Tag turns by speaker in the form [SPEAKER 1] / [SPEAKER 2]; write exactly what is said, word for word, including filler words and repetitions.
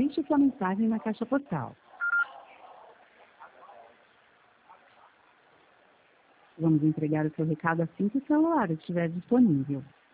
[SPEAKER 1] Deixe sua mensagem na caixa postal. Vamos entregar o seu recado assim que o celular estiver disponível.